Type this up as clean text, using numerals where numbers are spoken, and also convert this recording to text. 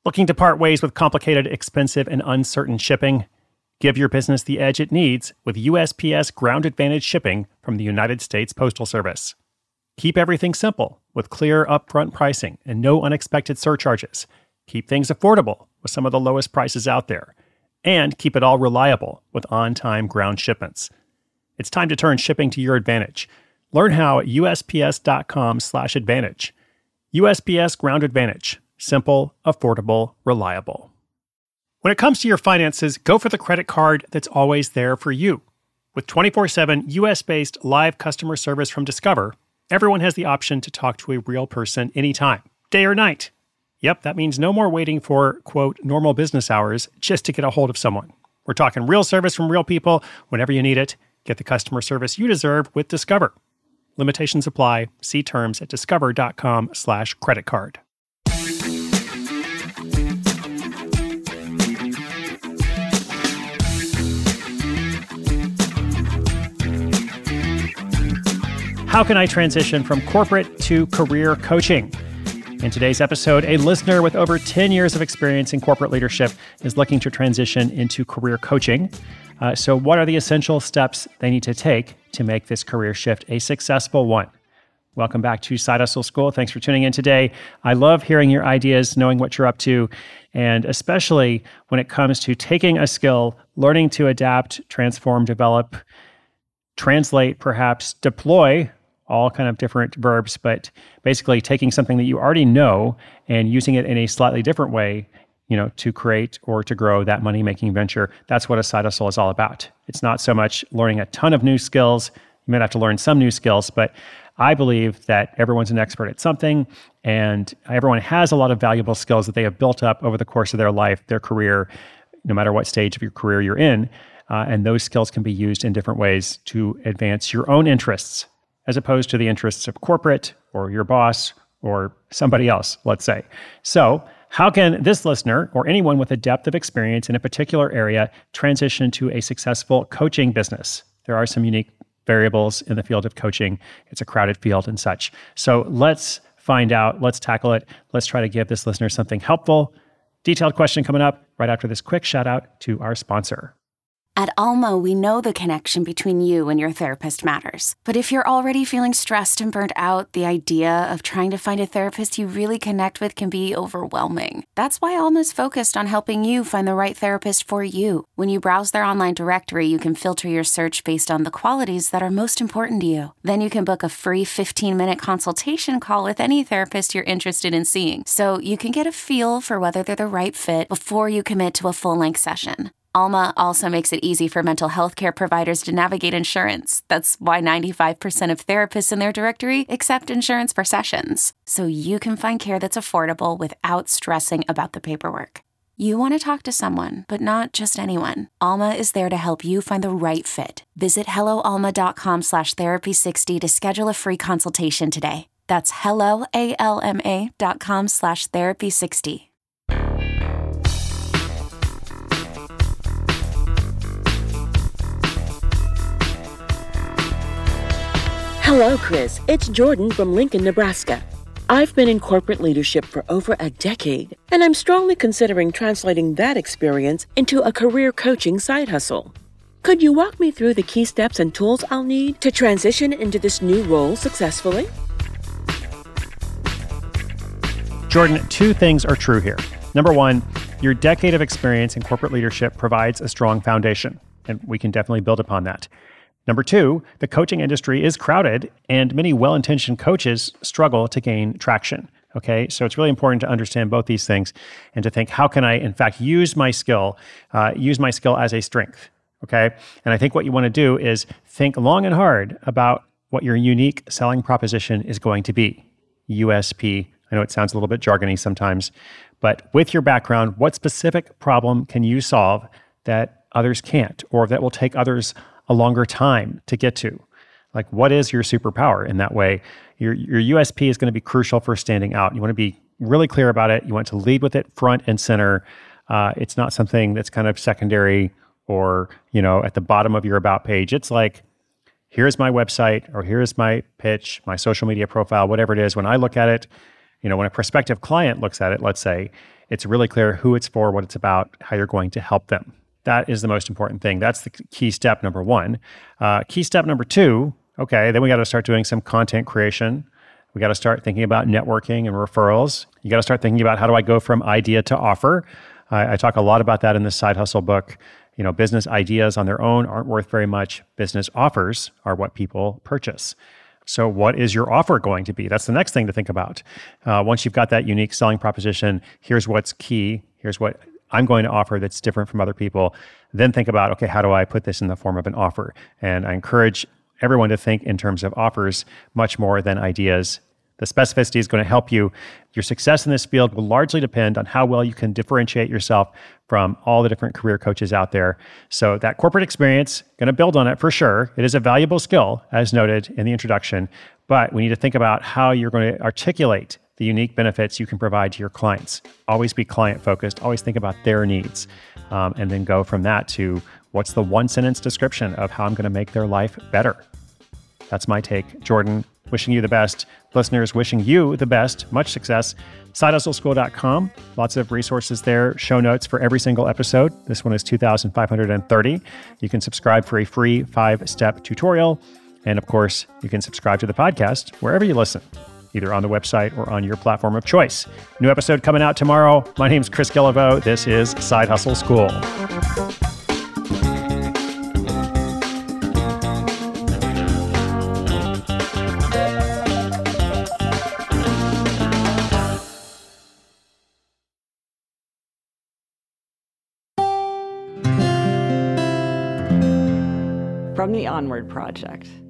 Looking to part ways with complicated, expensive, and uncertain shipping? Give your business the edge it needs with USPS Ground Advantage shipping from the United States Postal Service. Keep everything simple with clear upfront pricing and no unexpected surcharges. Keep things affordable with some of the lowest prices out there. And keep it all reliable with on-time ground shipments. It's time to turn shipping to your advantage. Learn how at USPS.com/advantage. USPS Ground Advantage. Simple, affordable, reliable. When it comes to your finances, go for the credit card that's always there for you. With 24/7 US-based live customer service from Discover, everyone has the option to talk to a real person anytime, day or night. Yep, that means no more waiting for, quote, normal business hours just to get a hold of someone. We're talking real service from real people whenever you need it. Get the customer service you deserve with Discover. Limitations apply. See terms at discover.com/creditcard. How can I transition from corporate to career coaching? In today's episode, a listener with over 10 years of experience in corporate leadership is looking to transition into career coaching. So what are the essential steps they need to take to make this career shift a successful one? Welcome back to Side Hustle School. Thanks for tuning in today. I love hearing your ideas, knowing what you're up to, and especially when it comes to taking a skill, learning to adapt, transform, develop, translate, perhaps deploy, all kind of different verbs, but basically taking something that you already know and using it in a slightly different way, to create or to grow that money-making venture. That's what a side hustle is all about. It's not so much learning a ton of new skills. You might have to learn some new skills, but I believe that everyone's an expert at something, and everyone has a lot of valuable skills that they have built up over the course of their life, their career, no matter what stage of your career you're in. And those skills can be used in different ways to advance your own interests, as opposed to the interests of corporate or your boss or somebody else, let's say. So how can this listener or anyone with a depth of experience in a particular area transition to a successful coaching business? There are some unique variables in the field of coaching. It's a crowded field and such. So let's find out. Let's tackle it. Let's try to give this listener something helpful. Detailed question coming up right after this quick shout out to our sponsor. At Alma, we know the connection between you and your therapist matters. But if you're already feeling stressed and burnt out, the idea of trying to find a therapist you really connect with can be overwhelming. That's why Alma's focused on helping you find the right therapist for you. When you browse their online directory, you can filter your search based on the qualities that are most important to you. Then you can book a free 15-minute consultation call with any therapist you're interested in seeing, so you can get a feel for whether they're the right fit before you commit to a full-length session. Alma also makes it easy for mental health care providers to navigate insurance. That's why 95% of therapists in their directory accept insurance for sessions. So you can find care that's affordable without stressing about the paperwork. You want to talk to someone, but not just anyone. Alma is there to help you find the right fit. Visit helloalma.com/therapy60 to schedule a free consultation today. That's helloalma.com/therapy60. Hello, Chris. It's Jordan from Lincoln, Nebraska. I've been in corporate leadership for over a decade, and I'm strongly considering translating that experience into a career coaching side hustle. Could you walk me through the key steps and tools I'll need to transition into this new role successfully? Jordan, two things are true here. Number one, your decade of experience in corporate leadership provides a strong foundation, and we can definitely build upon that. Number two, the coaching industry is crowded and many well-intentioned coaches struggle to gain traction. Okay, so it's really important to understand both these things and to think, how can I, in fact, use my skill as a strength? Okay, and I think what you want to do is think long and hard about what your unique selling proposition is going to be. USP. I know it sounds a little bit jargony sometimes, but with your background, what specific problem can you solve that others can't, or that will take others a longer time to get to? Like, what is your superpower in that way? Your USP is going to be crucial for standing out. You want to be really clear about it. You want to lead with it front and center. It's not something that's kind of secondary or, at the bottom of your about page. It's like, here's my website, or here's my pitch, my social media profile, whatever it is. When I look at it, when a prospective client looks at it, let's say, it's really clear who it's for, what it's about, how you're going to help them. That is the most important thing. That's the key step number one. Key step number two, okay, then we got to start doing some content creation. We got to start thinking about networking and referrals. You got to start thinking about, how do I go from idea to offer? I talk a lot about that in this Side Hustle book. Business ideas on their own aren't worth very much. Business offers are what people purchase. So what is your offer going to be? That's the next thing to think about. Once you've got that unique selling proposition, here's what's key. Here's what I'm going to offer that's different from other people. Then think about, okay, how do I put this in the form of an offer? And I encourage everyone to think in terms of offers much more than ideas. The specificity is going to help you. Your success in this field will largely depend on how well you can differentiate yourself from all the different career coaches out there. So that corporate experience, going to build on it for sure. It is a valuable skill, as noted in the introduction, but we need to think about how you're going to articulate the unique benefits you can provide to your clients. Always be client-focused. Always think about their needs. And then go from that to, what's the one-sentence description of how I'm going to make their life better? That's my take. Jordan, wishing you the best. Listeners, wishing you the best. Much success. SideHustleSchool.com. Lots of resources there. Show notes for every single episode. This one is 2,530. You can subscribe for a free 5-step tutorial. And of course, you can subscribe to the podcast wherever you listen, either on the website or on your platform of choice. New episode coming out tomorrow. My name's Chris Guillebeau. This is Side Hustle School. From the Onward Project.